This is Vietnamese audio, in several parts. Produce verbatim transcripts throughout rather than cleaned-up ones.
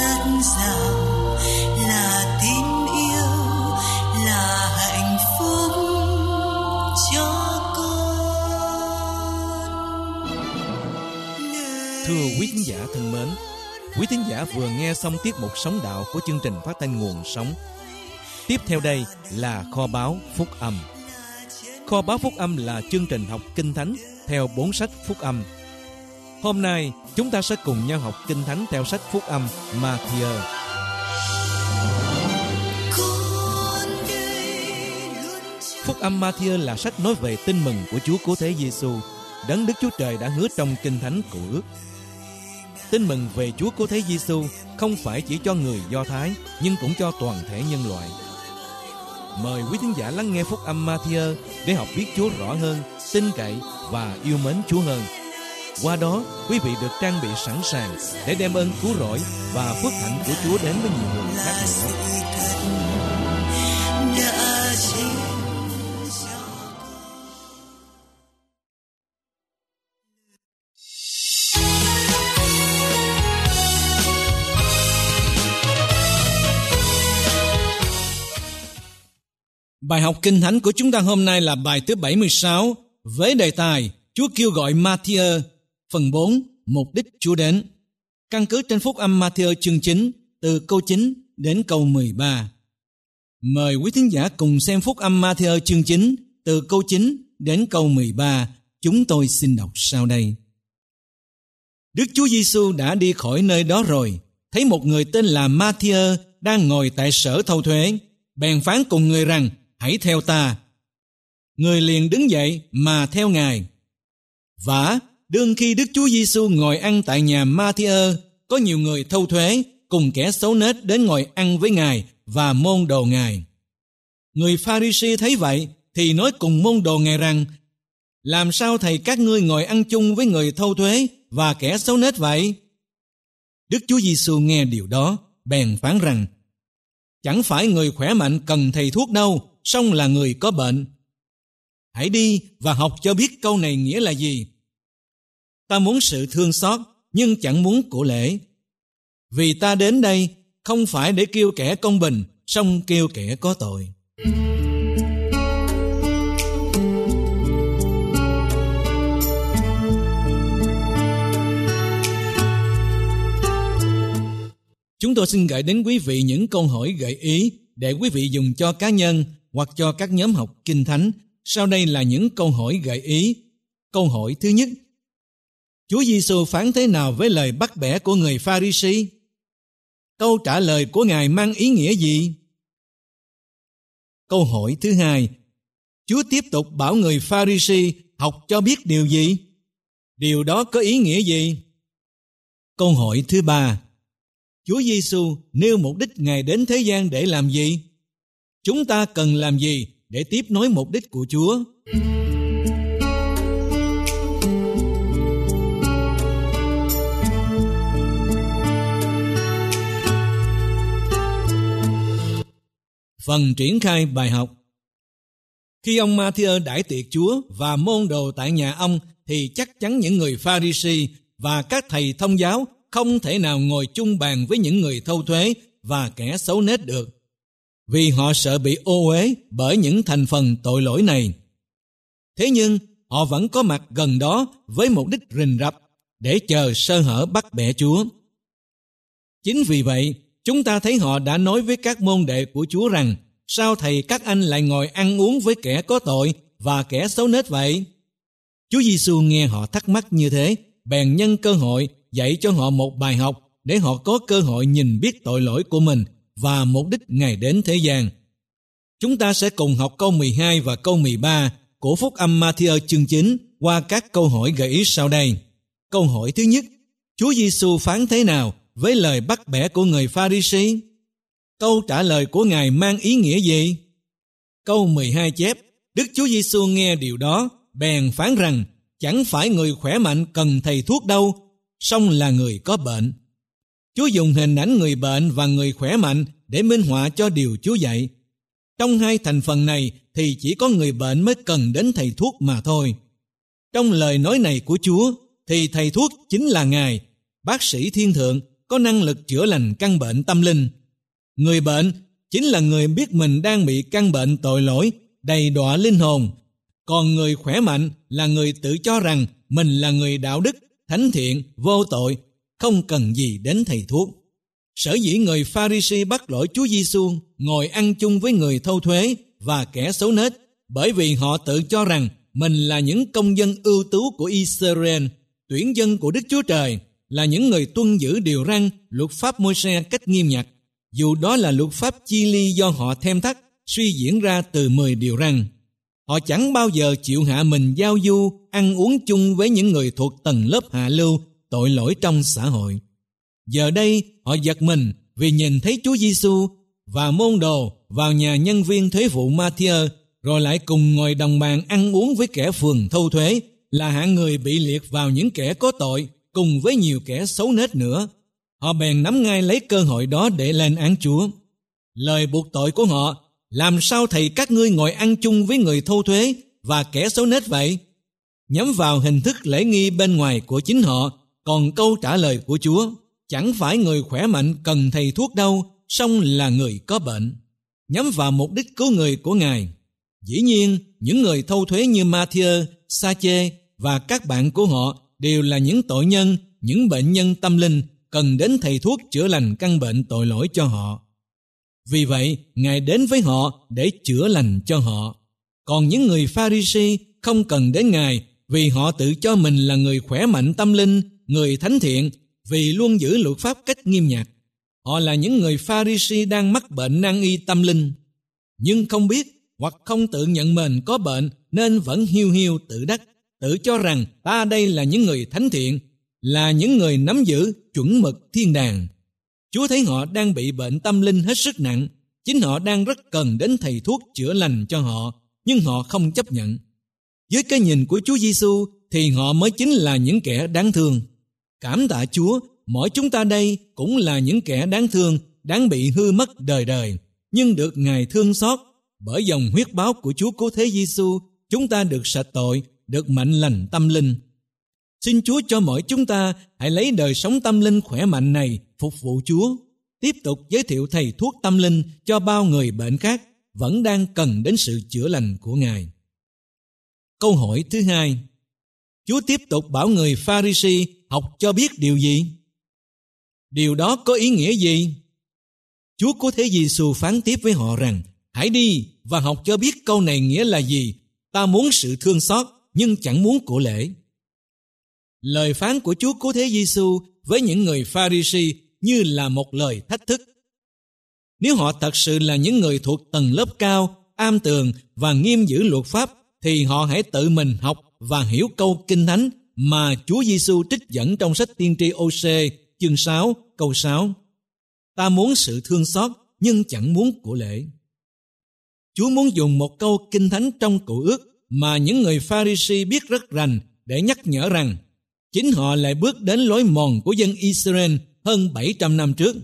đơn giản là tin yêu, là hạnh phúc cho con. Thưa quý thính giả thân mến, quý thính giả vừa nghe xong tiết mục Sống Đạo của chương trình phát thanh Nguồn Sống. Tiếp theo đây là Kho báu Phúc Âm. Kho báu Phúc Âm là chương trình học Kinh Thánh theo bốn sách Phúc Âm. Hôm nay chúng ta sẽ cùng nhau học Kinh Thánh theo sách Phúc Âm Ma-thi-ơ. Phúc Âm Ma-thi-ơ là sách nói về tin mừng của Chúa Cứu Thế Giêsu, đấng Đức Chúa Trời đã hứa trong Kinh Thánh Cựu Ước. Tin mừng về Chúa Cứu Thế Giêsu không phải chỉ cho người Do Thái, nhưng cũng cho toàn thể nhân loại. Mời quý thính giả lắng nghe Phúc Âm Ma-thi-ơ để học biết Chúa rõ hơn, tin cậy và yêu mến Chúa hơn. Qua đó, quý vị được trang bị sẵn sàng để đem ơn cứu rỗi và phước hạnh của Chúa đến với nhiều người khác nữa. Bài học Kinh Thánh của chúng ta hôm nay là bài thứ bảy mươi sáu với đề tài Chúa kêu gọi Ma-thi-ơ, phần bốn, mục đích Chúa đến. Căn cứ trên Phúc Âm Ma-thi-ơ chương chín, từ câu chín đến câu mười ba. Mời quý thính giả cùng xem Phúc Âm Ma-thi-ơ chương chín, từ câu chín đến câu mười ba. Chúng tôi xin đọc sau đây. Đức Chúa Giêsu đã đi khỏi nơi đó rồi, thấy một người tên là Ma-thi-ơ đang ngồi tại sở thâu thuế, bèn phán cùng người rằng: hãy theo ta. Người liền đứng dậy mà theo Ngài. Vả, đương khi Đức Chúa Giêsu ngồi ăn tại nhà Ma-thi-ơ, có nhiều người thâu thuế cùng kẻ xấu nết đến ngồi ăn với Ngài và môn đồ Ngài. Người Pha-ri-si thấy vậy thì nói cùng môn đồ Ngài rằng: làm sao thầy các ngươi ngồi ăn chung với người thâu thuế và kẻ xấu nết vậy? Đức Chúa Giêsu nghe điều đó, bèn phán rằng: chẳng phải người khỏe mạnh cần thầy thuốc đâu, song là người có bệnh. Hãy đi và học cho biết câu này nghĩa là gì. Ta muốn sự thương xót, nhưng chẳng muốn của lễ. Vì ta đến đây không phải để kêu kẻ công bình, song kêu kẻ có tội. Chúng tôi xin gửi đến quý vị những câu hỏi gợi ý để quý vị dùng cho cá nhân hoặc cho các nhóm học Kinh Thánh. Sau đây là những câu hỏi gợi ý. Câu hỏi thứ nhất: Chúa Giêsu phán thế nào với lời bắt bẻ của người Pha-ri-si? Câu trả lời của Ngài mang ý nghĩa gì? Câu hỏi thứ hai: Chúa tiếp tục bảo người Pha-ri-si học cho biết điều gì? Điều đó có ý nghĩa gì? Câu hỏi thứ ba: Chúa Giêsu nêu mục đích Ngài đến thế gian để làm gì? Chúng ta cần làm gì để tiếp nối mục đích của Chúa? Phần triển khai bài học. Khi ông Ma-thi-ơ đãi tiệc Chúa và môn đồ tại nhà ông, thì chắc chắn những người Pha-ri-si và các thầy thông giáo không thể nào ngồi chung bàn với những người thâu thuế và kẻ xấu nết được, vì họ sợ bị ô uế bởi những thành phần tội lỗi này. Thế nhưng họ vẫn có mặt gần đó với mục đích rình rập để chờ sơ hở bắt bẻ Chúa. Chính vì vậy, chúng ta thấy họ đã nói với các môn đệ của Chúa rằng: sao thầy các anh lại ngồi ăn uống với kẻ có tội và kẻ xấu nết vậy? Chúa Giêsu nghe họ thắc mắc như thế, bèn nhân cơ hội dạy cho họ một bài học để họ có cơ hội nhìn biết tội lỗi của mình và mục đích Ngài đến thế gian. Chúng ta sẽ cùng học câu mười hai và câu mười ba của Phúc Âm Ma-thi-ơ chương chín qua các câu hỏi gợi ý sau đây. Câu hỏi thứ nhất: Chúa Giêsu phán thế nào với lời bắt bẻ của người Pha-ri-si? Câu trả lời của Ngài mang ý nghĩa gì? Câu mười hai chép: Đức Chúa Giêsu nghe điều đó, bèn phán rằng: chẳng phải người khỏe mạnh cần thầy thuốc đâu, song là người có bệnh. Chúa dùng hình ảnh người bệnh và người khỏe mạnh để minh họa cho điều Chúa dạy. Trong hai thành phần này thì chỉ có người bệnh mới cần đến thầy thuốc mà thôi. Trong lời nói này của Chúa thì thầy thuốc chính là Ngài, bác sĩ thiên thượng, có năng lực chữa lành căn bệnh tâm linh. Người bệnh chính là người biết mình đang bị căn bệnh tội lỗi, đầy đọa linh hồn. Còn người khỏe mạnh là người tự cho rằng mình là người đạo đức, thánh thiện, vô tội, không cần gì đến thầy thuốc. Sở dĩ người Pha-ri-si bắt lỗi Chúa Giêsu ngồi ăn chung với người thâu thuế và kẻ xấu nết, bởi vì họ tự cho rằng mình là những công dân ưu tú của Israel, tuyển dân của Đức Chúa Trời, là những người tuân giữ điều răn, luật pháp Môi-se cách nghiêm ngặt, dù đó là luật pháp chi ly do họ thêm thắt, suy diễn ra từ mười điều răn. Họ chẳng bao giờ chịu hạ mình giao du, ăn uống chung với những người thuộc tầng lớp hạ lưu, tội lỗi trong xã hội. Giờ đây, họ giật mình vì nhìn thấy Chúa Giêsu và môn đồ vào nhà nhân viên thuế vụ Ma-thi-ơ, rồi lại cùng ngồi đồng bàn ăn uống với kẻ phường thâu thuế, là hạng người bị liệt vào những kẻ có tội, cùng với nhiều kẻ xấu nết nữa. Họ bèn nắm ngay lấy cơ hội đó để lên án Chúa. Lời buộc tội của họ: làm sao thầy các ngươi ngồi ăn chung với người thâu thuế và kẻ xấu nết vậy? Nhắm vào hình thức lễ nghi bên ngoài của chính họ. Còn câu trả lời của Chúa: chẳng phải người khỏe mạnh cần thầy thuốc đâu, song là người có bệnh. Nhắm vào mục đích cứu người của Ngài. Dĩ nhiên, những người thâu thuế như Ma-thi-ơ, Sa-chê và các bạn của họ đều là những tội nhân, những bệnh nhân tâm linh cần đến thầy thuốc chữa lành căn bệnh tội lỗi cho họ. Vì vậy, Ngài đến với họ để chữa lành cho họ. Còn những người Pha-ri-si không cần đến Ngài vì họ tự cho mình là người khỏe mạnh tâm linh, người thánh thiện, vì luôn giữ luật pháp cách nghiêm ngặt. Họ là những người Pha-ri-si đang mắc bệnh nan y tâm linh, nhưng không biết hoặc không tự nhận mình có bệnh nên vẫn hiu hiu tự đắc, tự cho rằng ta đây là những người thánh thiện, là những người nắm giữ chuẩn mực thiên đàng. Chúa thấy họ đang bị bệnh tâm linh hết sức nặng, chính họ đang rất cần đến thầy thuốc chữa lành cho họ, nhưng họ không chấp nhận. Với cái nhìn của Chúa Giêsu thì họ mới chính là những kẻ đáng thương. Cảm tạ Chúa, mỗi chúng ta đây cũng là những kẻ đáng thương, đáng bị hư mất đời đời, nhưng được Ngài thương xót. Bởi dòng huyết báo của Chúa Cứu Thế Giêsu, chúng ta được sạch tội, được mạnh lành tâm linh. Xin Chúa cho mỗi chúng ta hãy lấy đời sống tâm linh khỏe mạnh này phục vụ Chúa, tiếp tục giới thiệu thầy thuốc tâm linh cho bao người bệnh khác vẫn đang cần đến sự chữa lành của Ngài. Câu hỏi thứ hai: Chúa tiếp tục bảo người Pha-ri-si học cho biết điều gì? Điều đó có ý nghĩa gì? Chúa Cứu Thế Giêsu phán tiếp với họ rằng: hãy đi và học cho biết câu này nghĩa là gì. Ta muốn sự thương xót nhưng chẳng muốn của lễ. Lời phán của Chúa Cứu Thế Giêsu với những người Pha-ri-si như là một lời thách thức. Nếu họ thật sự là những người thuộc tầng lớp cao, am tường và nghiêm giữ luật pháp, thì họ hãy tự mình học và hiểu câu Kinh Thánh mà Chúa Giêsu trích dẫn trong sách tiên tri Ô-sê chương sáu câu sáu. Ta muốn sự thương xót nhưng chẳng muốn của lễ. Chúa muốn dùng một câu Kinh Thánh trong Cựu Ước mà những người Pha-ri-si biết rất rành để nhắc nhở rằng chính họ lại bước đến lối mòn của dân Israel hơn bảy trăm năm trước.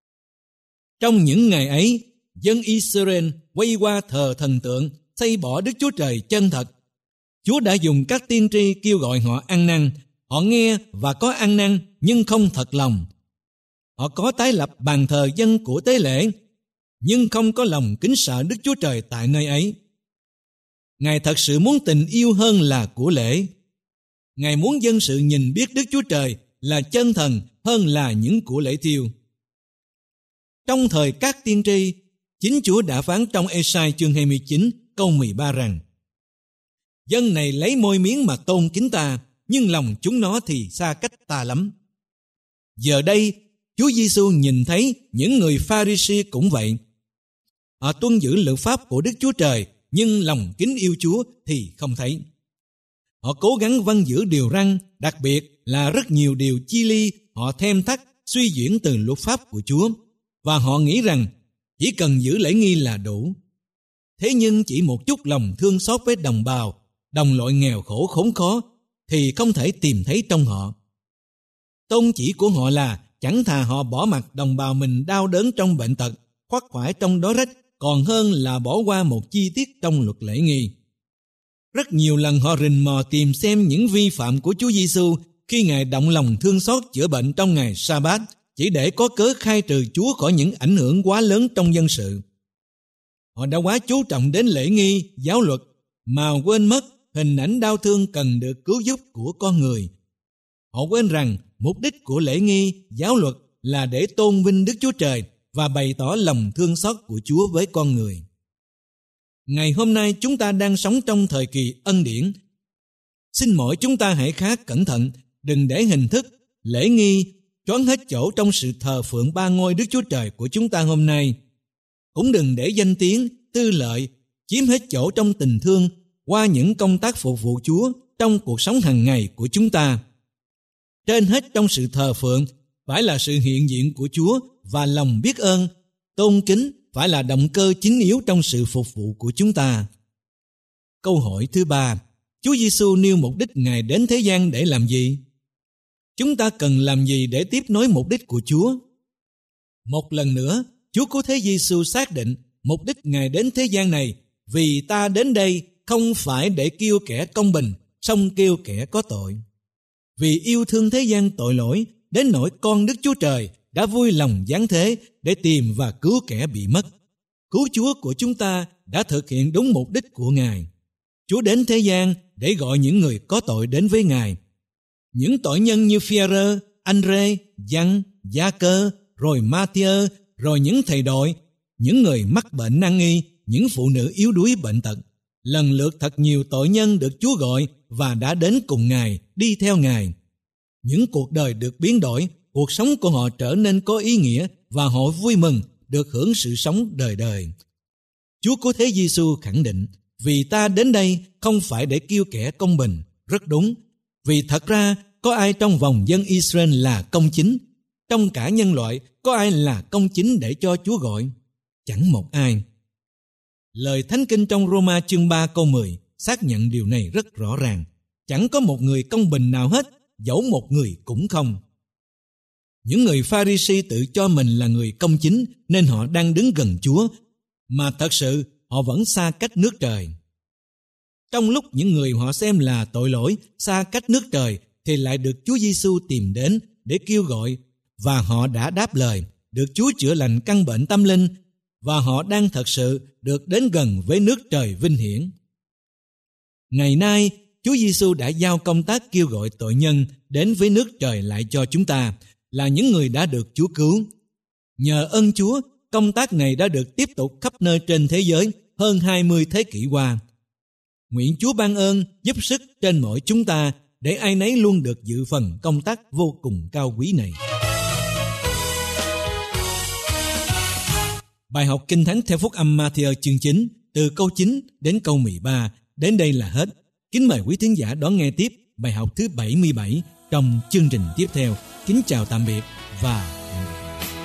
Trong những ngày ấy, dân Israel quay qua thờ thần tượng, xây bỏ Đức Chúa Trời chân thật. Chúa đã dùng các tiên tri kêu gọi họ ăn năn. Họ nghe và có ăn năn nhưng không thật lòng. Họ có tái lập bàn thờ dân của tế lễ, nhưng không có lòng kính sợ Đức Chúa Trời tại nơi ấy. Ngài thật sự muốn tình yêu hơn là của lễ. Ngài muốn dân sự nhìn biết Đức Chúa Trời là chân thần hơn là những của lễ thiêu. Trong thời các tiên tri, chính Chúa đã phán trong Ê-sai chương hai mươi chín câu mười ba rằng: dân này lấy môi miếng mà tôn kính ta, nhưng lòng chúng nó thì xa cách ta lắm. Giờ đây, Chúa Giêsu nhìn thấy những người Pha-ri-si cũng vậy. Họ tuân giữ luật pháp của Đức Chúa Trời, nhưng lòng kính yêu Chúa thì không thấy. Họ cố gắng vâng giữ điều răn, đặc biệt là rất nhiều điều chi ly họ thêm thắt, suy diễn từ luật pháp của Chúa, và họ nghĩ rằng chỉ cần giữ lễ nghi là đủ. Thế nhưng chỉ một chút lòng thương xót với đồng bào, đồng loại nghèo khổ khốn khó thì không thể tìm thấy trong họ. Tôn chỉ của họ là chẳng thà họ bỏ mặc đồng bào mình đau đớn trong bệnh tật, khoác khoải trong đói rách, còn hơn là bỏ qua một chi tiết trong luật lễ nghi. Rất nhiều lần họ rình mò tìm xem những vi phạm của Chúa Giêsu khi Ngài động lòng thương xót chữa bệnh trong ngày Sa-bát, chỉ để có cớ khai trừ Chúa khỏi những ảnh hưởng quá lớn trong dân sự. Họ đã quá chú trọng đến lễ nghi, giáo luật, mà quên mất hình ảnh đau thương cần được cứu giúp của con người. Họ quên rằng mục đích của lễ nghi, giáo luật là để tôn vinh Đức Chúa Trời và bày tỏ lòng thương xót của Chúa với con người. Ngày hôm nay chúng ta đang sống trong thời kỳ ân điển. Xin mỗi chúng ta hãy khá cẩn thận, đừng để hình thức, lễ nghi choán hết chỗ trong sự thờ phượng ba ngôi Đức Chúa Trời của chúng ta hôm nay. Cũng đừng để danh tiếng, tư lợi chiếm hết chỗ trong tình thương qua những công tác phục vụ Chúa trong cuộc sống hàng ngày của chúng ta. Trên hết trong sự thờ phượng phải là sự hiện diện của Chúa và lòng biết ơn, tôn kính phải là động cơ chính yếu trong sự phục vụ của chúng ta. Câu hỏi thứ ba, Chúa Giêsu nêu mục đích Ngài đến thế gian để làm gì? Chúng ta cần làm gì để tiếp nối mục đích của Chúa? Một lần nữa, Chúa Cứu Thế Giêsu xác định mục đích Ngài đến thế gian này vì ta đến đây không phải để kêu kẻ công bình, song kêu kẻ có tội. Vì yêu thương thế gian tội lỗi, đến nỗi con Đức Chúa Trời đã vui lòng giáng thế để tìm và cứu kẻ bị mất. Cứu Chúa của chúng ta đã thực hiện đúng mục đích của Ngài. Chúa đến thế gian để gọi những người có tội đến với Ngài. Những tội nhân như Phi-e-rơ, An-rê, Giăng, Gia-cơ, rồi Ma-thi-ơ, rồi những thầy đội, những người mắc bệnh nan y, những phụ nữ yếu đuối bệnh tật. Lần lượt thật nhiều tội nhân được Chúa gọi và đã đến cùng Ngài, đi theo Ngài. Những cuộc đời được biến đổi, cuộc sống của họ trở nên có ý nghĩa và họ vui mừng được hưởng sự sống đời đời. Chúa Cứu Thế Giêsu khẳng định, vì ta đến đây không phải để kêu kẻ công bình. Rất đúng, vì thật ra có ai trong vòng dân Israel là công chính? Trong cả nhân loại có ai là công chính để cho Chúa gọi? Chẳng một ai. Lời Thánh Kinh trong Roma chương ba câu mười xác nhận điều này rất rõ ràng. Chẳng có một người công bình nào hết, dẫu một người cũng không. Những người Pha-ri-si tự cho mình là người công chính nên họ đang đứng gần Chúa, mà thật sự họ vẫn xa cách nước trời. Trong lúc những người họ xem là tội lỗi, xa cách nước trời, thì lại được Chúa Giêsu tìm đến để kêu gọi, và họ đã đáp lời, được Chúa chữa lành căn bệnh tâm linh, và họ đang thật sự được đến gần với nước trời vinh hiển. Ngày nay, Chúa Giêsu đã giao công tác kêu gọi tội nhân đến với nước trời lại cho chúng ta, là những người đã được Chúa cứu. Nhờ ơn Chúa, công tác này đã được tiếp tục khắp nơi trên thế giới hơn hai mươi thế kỷ qua. Nguyện Chúa ban ơn giúp sức trên mỗi chúng ta để ai nấy luôn được dự phần công tác vô cùng cao quý này. Bài học Kinh Thánh theo Phúc âm Ma-thi-ơ chương chín, từ câu chín đến câu mười ba, đến đây là hết. Kính mời quý thính giả đón nghe tiếp bài học thứ bảy mươi bảy trong chương trình tiếp theo. Kính chào tạm biệt và hẹn gặp lại.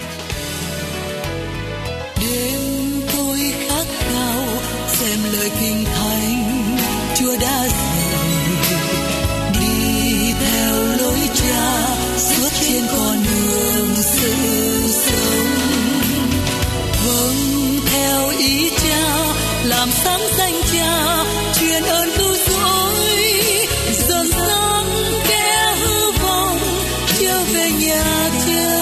Đêm tôi khát khao xem lời kinh thánh Chúa đã dạy, đi theo lối Cha suốt trên con đường sự sống. Vâng theo ý Cha, làm sáng danh Cha, truyền ơn cứu rỗi, dần dần kẻ hư vọng trở về nhà Cha.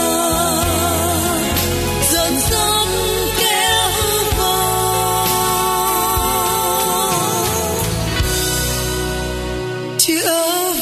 Dần dần kẻ hư vọng trở